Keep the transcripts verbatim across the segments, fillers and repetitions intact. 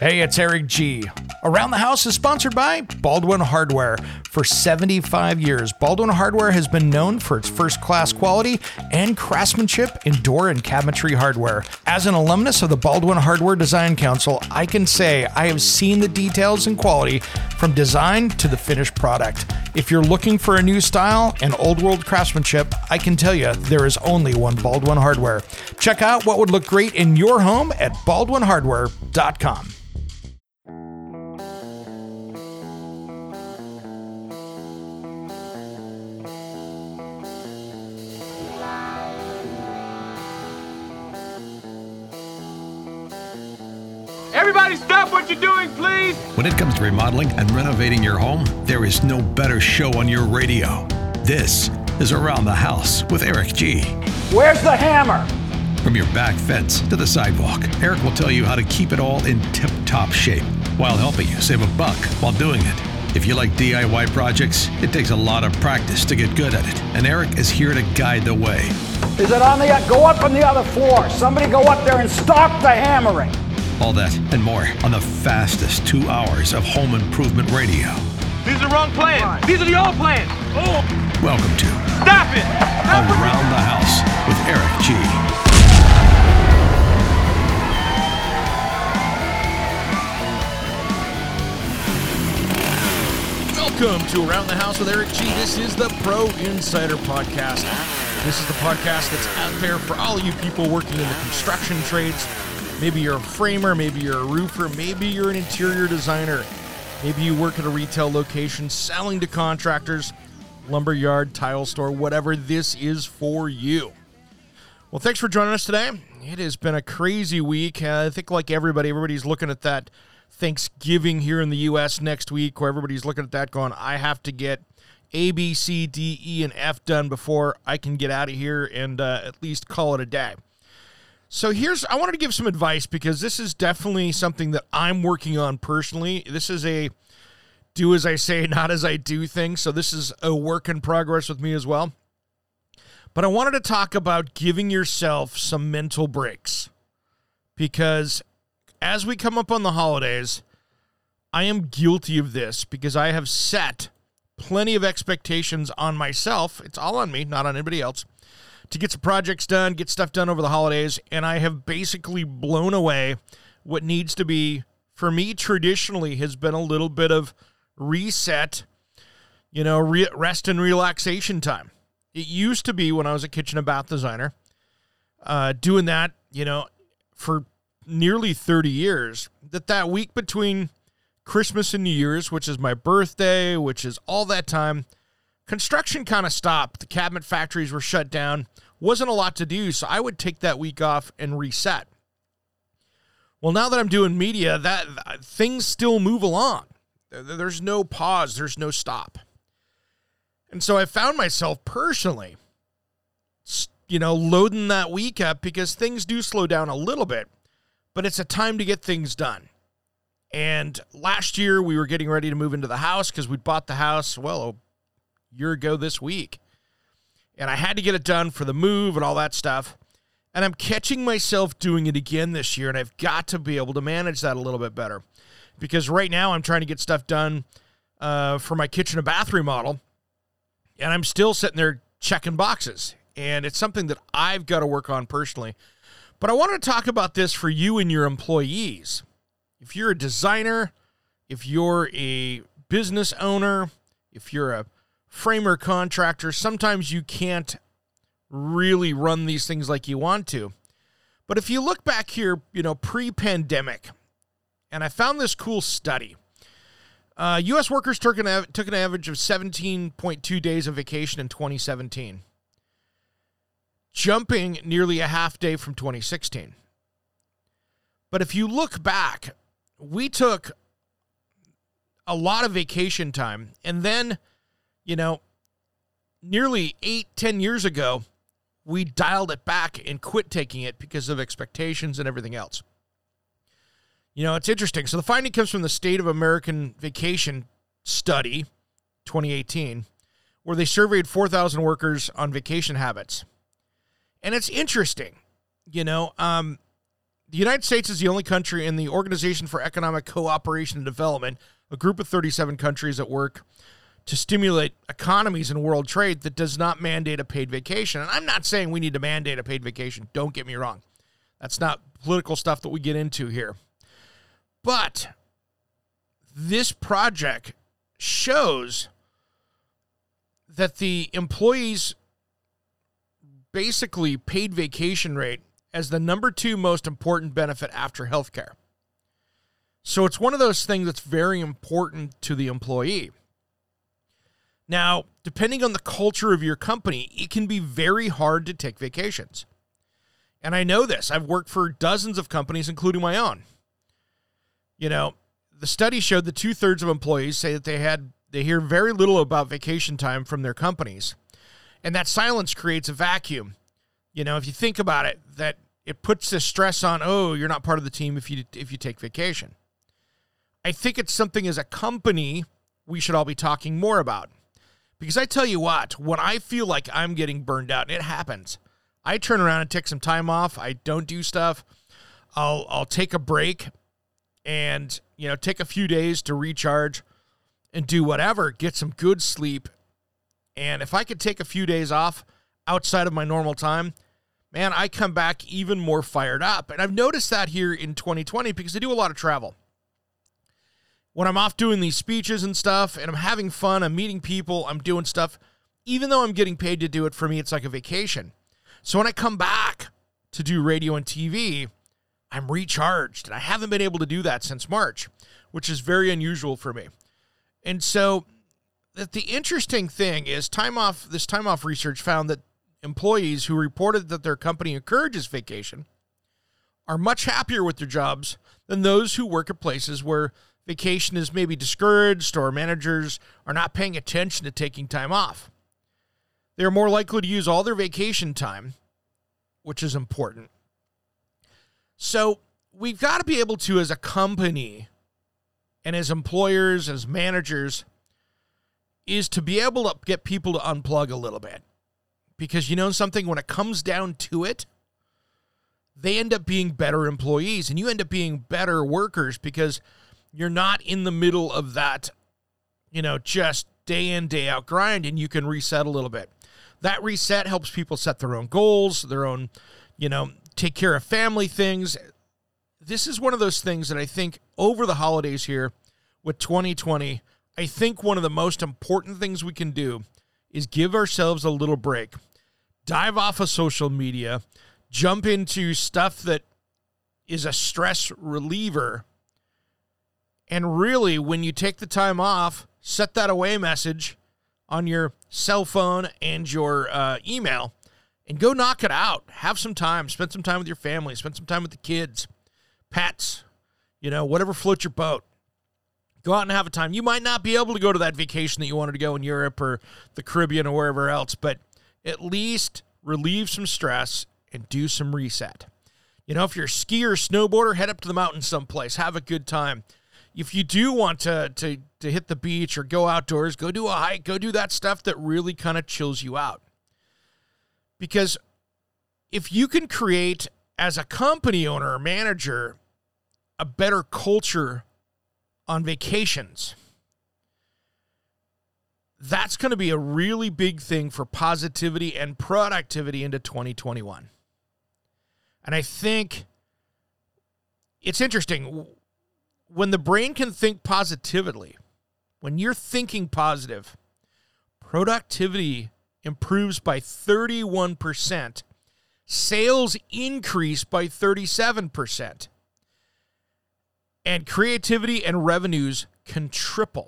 Hey, it's Eric G. Around the House is sponsored by Baldwin Hardware. For seventy-five years, Baldwin Hardware has been known for its first-class quality and craftsmanship in door and cabinetry hardware. As an alumnus of the Baldwin Hardware Design Council, I can say I have seen the details and quality from design to the finished product. If you're looking for a new style and old-world craftsmanship, I can tell you there is only one Baldwin Hardware. Check out what would look great in your home at baldwin hardware dot com. Everybody stop what you're doing, please! When it comes to remodeling and renovating your home, there is no better show on your radio. This is Around the House with Eric G. Where's the hammer? From your back fence to the sidewalk, Eric will tell you how to keep it all in tip-top shape while helping you save a buck while doing it. If you like D I Y projects, it takes a lot of practice to get good at it, and Eric is here to guide the way. Is it on the, go up on the other floor. Somebody go up there and stop the hammering. All that and more on the fastest two hours of home improvement radio. These are the wrong plans. These are the old plans. Oh! Welcome to Stop it! Stop Around the House with Eric G. Welcome to Around the House with Eric G. This is the Pro Insider Podcast. This is the podcast that's out there for all you people working in the construction trades. Maybe you're a framer, maybe you're a roofer, maybe you're an interior designer. Maybe you work at a retail location selling to contractors, lumber yard, tile store, whatever. This is for you. Well, thanks for joining us today. It has been a crazy week. Uh, I think like everybody, everybody's looking at that Thanksgiving here in the U S next week, where everybody's looking at that going, I have to get A, B, C, D, E, and F done before I can get out of here and uh, at least call it a day. So here's, I wanted to give some advice because this is definitely something that I'm working on personally. This is a do as I say, not as I do thing. So this is a work in progress with me as well. But I wanted to talk about giving yourself some mental breaks, because as we come up on the holidays, I am guilty of this because I have set plenty of expectations on myself. It's all on me, not on anybody else, to get some projects done, get stuff done over the holidays, and I have basically blown away what needs to be, for me, traditionally has been a little bit of reset, you know, re- rest and relaxation time. It used to be when I was a kitchen and bath designer, uh, doing that, you know, for nearly thirty years, that that week between Christmas and New Year's, which is my birthday, which is all that time, construction kind of stopped. The cabinet factories were shut down. Wasn't a lot to do, so I would take that week off and reset. Well, now that I'm doing media, that things still move along. There's no pause. There's no stop. And so I found myself personally, you know, loading that week up because things do slow down a little bit, but it's a time to get things done. And last year we were getting ready to move into the house because we'd bought the house, well, a year ago this week. And I had to get it done for the move and all that stuff. And I'm catching myself doing it again this year, and I've got to be able to manage that a little bit better. Because right now I'm trying to get stuff done uh, for my kitchen and bath remodel, and I'm still sitting there checking boxes. And it's something that I've got to work on personally. But I wanted to talk about this for you and your employees. If you're a designer, if you're a business owner, if you're a framer contractor, sometimes you can't really run these things like you want to. But if you look back here, you know, pre-pandemic, and I found this cool study. Uh, U S workers took an, av- took an average of seventeen point two days of vacation in twenty seventeen, jumping nearly a half day from twenty sixteen. But if you look back, we took a lot of vacation time, and then, you know, nearly eight, ten years ago, we dialed it back and quit taking it because of expectations and everything else. You know, it's interesting. So the finding comes from the State of American Vacation Study, twenty eighteen, where they surveyed four thousand workers on vacation habits. And it's interesting, you know, um, the United States is the only country in the Organization for Economic Cooperation and Development, a group of thirty-seven countries that work to stimulate economies and world trade, that does not mandate a paid vacation. And I'm not saying we need to mandate a paid vacation. Don't get me wrong. That's not political stuff that we get into here. But this project shows that the employees' basically paid vacation rate as the number two most important benefit after healthcare. So it's one of those things that's very important to the employee. Now, depending on the culture of your company, it can be very hard to take vacations. And I know this. I've worked for dozens of companies, including my own. You know, the study showed that two-thirds of employees say that they had they hear very little about vacation time from their companies. And that silence creates a vacuum. You know, if you think about it, that it puts this stress on, oh, you're not part of the team if you if you take vacation. I think it's something as a company we should all be talking more about. Because I tell you what, when I feel like I'm getting burned out, and it happens, I turn around and take some time off. I don't do stuff. I'll I'll take a break and, you know, take a few days to recharge and do whatever, get some good sleep. And if I could take a few days off outside of my normal time, man, I come back even more fired up. And I've noticed that here in twenty twenty because I do a lot of travel. When I'm off doing these speeches and stuff, and I'm having fun, I'm meeting people, I'm doing stuff, even though I'm getting paid to do it, for me, it's like a vacation. So when I come back to do radio and T V, I'm recharged. And I haven't been able to do that since March, which is very unusual for me. And so the interesting thing is time off, this time off research found that employees who reported that their company encourages vacation are much happier with their jobs than those who work at places where vacation is maybe discouraged or managers are not paying attention to taking time off. They're more likely to use all their vacation time, which is important. So we've got to be able to, as a company and as employers, as managers, is to be able to get people to unplug a little bit. Because you know something, when it comes down to it, they end up being better employees and you end up being better workers because you're not in the middle of that, you know, just day in, day out grind, and you can reset a little bit. That reset helps people set their own goals, their own, you know, take care of family things. This is one of those things that I think over the holidays here with twenty twenty, I think one of the most important things we can do is give ourselves a little break. Dive off of social media, jump into stuff that is a stress reliever. And really, when you take the time off, set that away message on your cell phone and your uh, email and go knock it out. Have some time. Spend some time with your family. Spend some time with the kids, pets, you know, whatever floats your boat. Go out and have a time. You might not be able to go to that vacation that you wanted to go in Europe or the Caribbean or wherever else, but at least relieve some stress and do some reset. You know, if you're a skier or snowboarder, head up to the mountains someplace. Have a good time. If you do want to, to, to hit the beach or go outdoors, go do a hike, go do that stuff that really kind of chills you out. Because if you can create, as a company owner or manager, a better culture on vacations, that's going to be a really big thing for positivity and productivity into twenty twenty-one. And I think it's interesting. When the brain can think positively, when you're thinking positive, productivity improves by thirty-one percent. Sales increase by thirty-seven percent. And creativity and revenues can triple.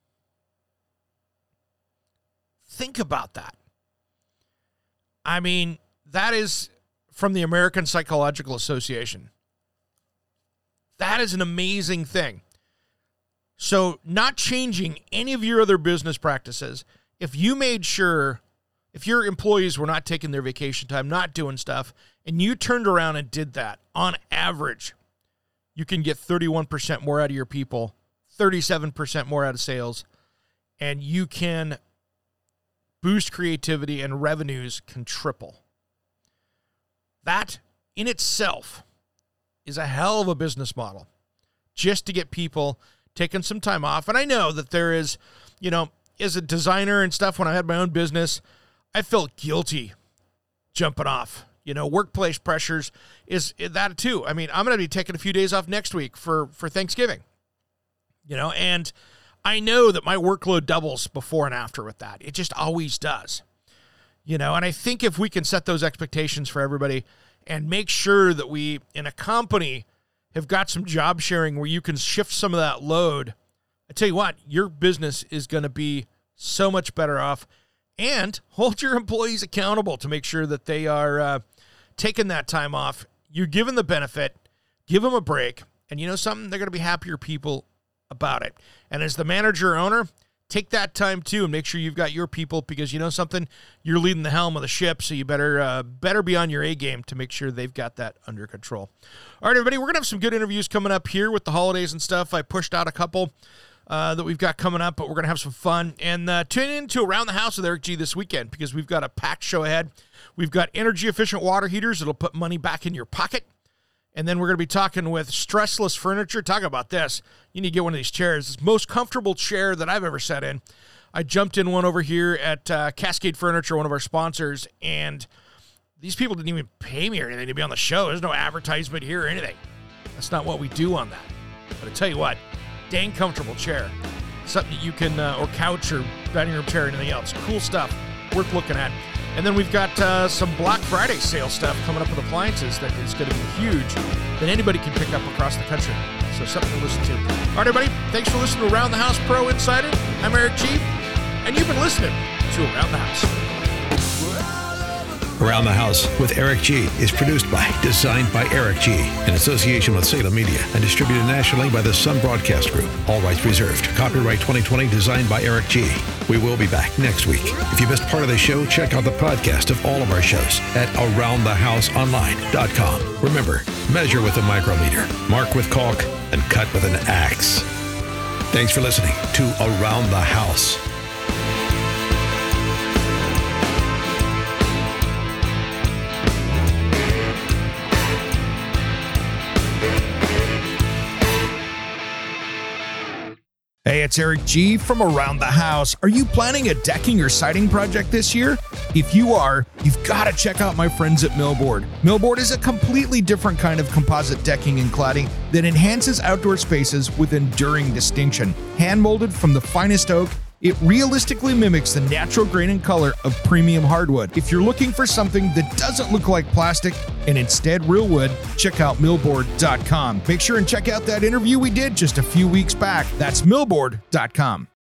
Think about that. I mean, that is from the American Psychological Association. That is an amazing thing. So not changing any of your other business practices, if you made sure, if your employees were not taking their vacation time, not doing stuff, and you turned around and did that, on average, you can get thirty-one percent more out of your people, thirty-seven percent more out of sales, and you can boost creativity and revenues can triple. That in itself is a hell of a business model just to get people taking some time off. And I know that there is, you know, as a designer and stuff, when I had my own business, I felt guilty jumping off. You know, workplace pressures is that too. I mean, I'm going to be taking a few days off next week for, for Thanksgiving, you know, and I know that my workload doubles before and after with that. It just always does, you know, and I think if we can set those expectations for everybody and make sure that we, in a company, have got some job sharing where you can shift some of that load, I tell you what, your business is going to be so much better off. And hold your employees accountable to make sure that they are uh, taking that time off. You're giving the benefit, give them a break, and you know something? They're going to be happier people about it. And as the manager or owner, take that time too and make sure you've got your people, because you know something? You're leading the helm of the ship, so you better uh, better be on your A game to make sure they've got that under control. All right, everybody, we're going to have some good interviews coming up here with the holidays and stuff. I pushed out a couple Uh, that we've got coming up, but we're going to have some fun. And uh, tune in to Around the House with Eric G this weekend, because we've got a packed show ahead. We've got energy-efficient water heaters that'll put money back in your pocket. And then we're going to be talking with Stressless Furniture. Talk about this. You need to get one of these chairs. It's the most comfortable chair that I've ever sat in. I jumped in one over here at uh, Cascade Furniture, one of our sponsors, and these people didn't even pay me or anything to be on the show. There's no advertisement here or anything. That's not what we do on that. But I tell you what, dang comfortable chair. Something that you can, uh, or couch or dining room chair or anything else. Cool stuff. Worth looking at. And then we've got uh, some Black Friday sale stuff coming up with appliances that is going to be huge that anybody can pick up across the country. So something to listen to. All right, everybody. Thanks for listening to Around the House Pro Insider. I'm Eric G. And you've been listening to Around the House. Around the House with Eric G is produced by, designed by Eric G, in association with Salem Media, and distributed nationally by the Sun Broadcast Group. All rights reserved. Copyright twenty twenty, designed by Eric G. We will be back next week. If you missed part of the show, check out the podcast of all of our shows at around the house online dot com. Remember, measure with a micrometer, mark with caulk, and cut with an axe. Thanks for listening to Around the House. Hey, it's Eric G from Around the House. Are you planning a decking or siding project this year? If you are, you've got to check out my friends at Millboard. Millboard is a completely different kind of composite decking and cladding that enhances outdoor spaces with enduring distinction. Hand-molded from the finest oak, it realistically mimics the natural grain and color of premium hardwood. If you're looking for something that doesn't look like plastic and instead real wood, check out millboard dot com. Make sure and check out that interview we did just a few weeks back. That's millboard dot com.